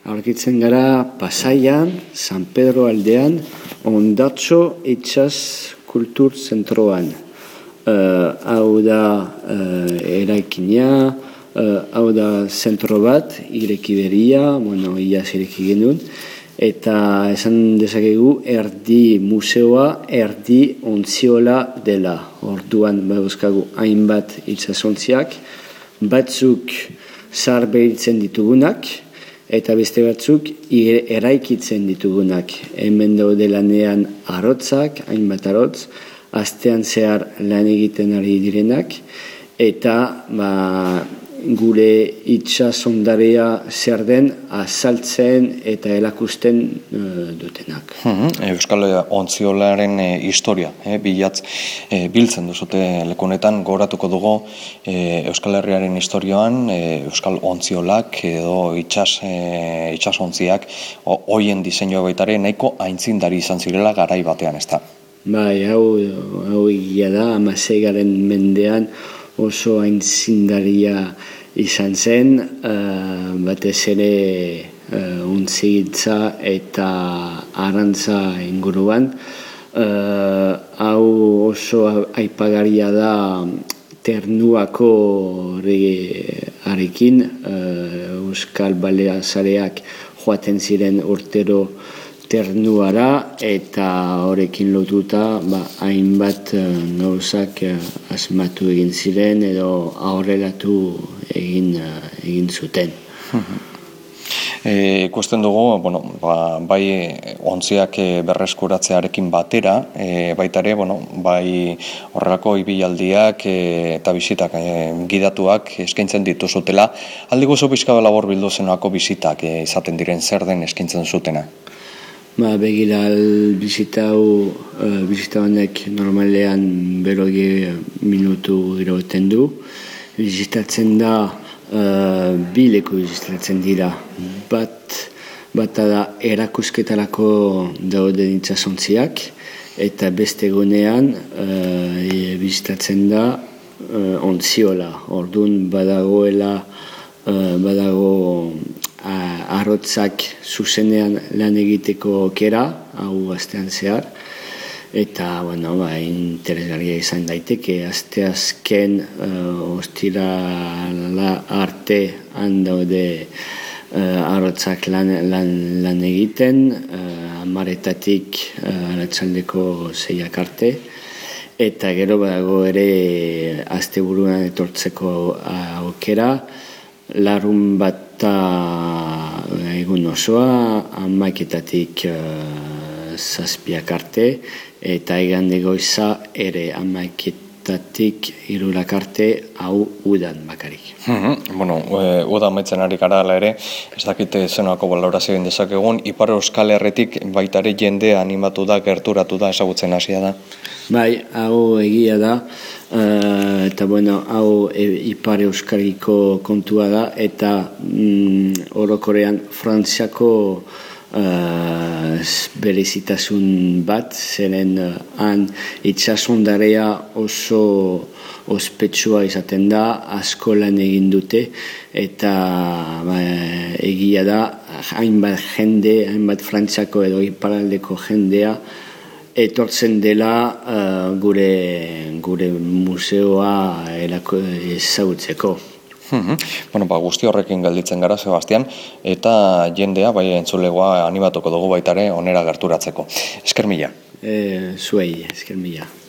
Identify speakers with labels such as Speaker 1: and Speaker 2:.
Speaker 1: aurkitzen gara Pasaian, San Pedro aldean, Ondartxo itsas kultur zentroan. Hau da eraikina, hau da zentro bat, ireki beria, iaz ireki genuen, eta esan dezakegu erdi museoa, erdi ontziola dela. Orduan baduzkagu hainbat itsasontziak, batzuk zaharberritzen ditugunak, eta beste batzuk eraikitzen ditugunak. Hemen daude lanean arotzak, hainbat arotz, astean zehar lan egiten ari direnak, eta gure itsasondarea zer den azaltzen eta erakusten dutenak.
Speaker 2: Euskal ontziolaren historia, biltzen duzute lekunetan, gogoratuko dugu Euskal Herriaren historioan, Euskal ontziolak edo itsasontziak hoien diseinua baitare nahiko aintzindari izan zirela garai batean, ezta?
Speaker 1: Bai, hau egia da, 16. mendean oso aintzindaria izan zen, batez ere ontzigintza eta arrantza inguruan. Hau oso aipagarria da Ternuako arekin, Euskal Baleazareak joaten ziren urtero Ternuara, eta horrekin lotuta hainbat gauzak asmatu egin ziren edo aurreratu egin zuten.
Speaker 2: Ikusten dugu, bai ontziak berreskuratzearekin batera, baita ere, bai horrelako ibilaldiak eta bisitak gidatuak eskaintzen dituzutela. Aldi guzu pixka labor bildu zenolako bisitak izaten diren, zer den eskaintzen zutena?
Speaker 1: Begira, bisita honek normalean 40 minutu irauten du. Bisitatzen da, bi leku bisitatzen dira. Bata da erakusketarako dauden itsasontziak, eta beste gunean bisitatzen da ontziola. Orduan badago arrotzak zuzenean lan egiteko aukera, hau astean zehar, eta interesgarria izan daiteke, asteazken ostirala arte daude arrotzak lan egiten, 10:00 arratsaldeko 6:00 arte, eta gero badago ere asteburuan etortzeko aukera, larun bat egun osoa, 11:00 7:00 arte, eta igande goiza ere 11:00 3:00 arte, hau udan bakarik.
Speaker 2: Udan maitzen ari gara ere, ez dakite zenolako balorazio egin dezakegun, Ipar Euskal Herritik baita ere jende animatu da, gerturatu da, ezagutzen hasia da?
Speaker 1: Bai, hau egia da, eta hau Ipar Euskarriko kontua da, eta orokorrean Frantziako berezitasun bat, zeren han itsasondarea oso ospetsua izaten da, asko lan egin dute, eta egia da, hainbat Frantziako edo iparraldeko jendea etortzen dela gure museoa ezagutzeko.
Speaker 2: Guzti horrekin gelditzen gara, Sebastian, eta jendea, bai entzulegoa animatuko dugu baitare onera gerturatzeko. Esker mila.
Speaker 1: Zuei, esker mila.